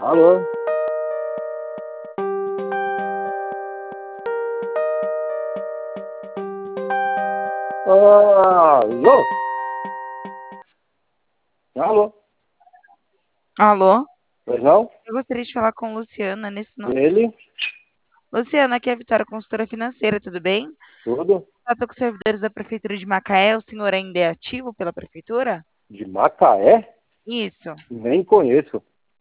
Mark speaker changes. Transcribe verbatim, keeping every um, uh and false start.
Speaker 1: Alô? Alô? Alô?
Speaker 2: Alô?
Speaker 1: Pois não?
Speaker 2: Eu gostaria de falar com Luciana nesse no...
Speaker 1: Ele?
Speaker 2: Luciana, aqui é a Vitória, consultora financeira, tudo bem?
Speaker 1: Tudo?
Speaker 2: Estou com os servidores da Prefeitura de Macaé, o senhor ainda é ativo pela Prefeitura?
Speaker 1: De Macaé?
Speaker 2: Isso.
Speaker 1: Nem conheço.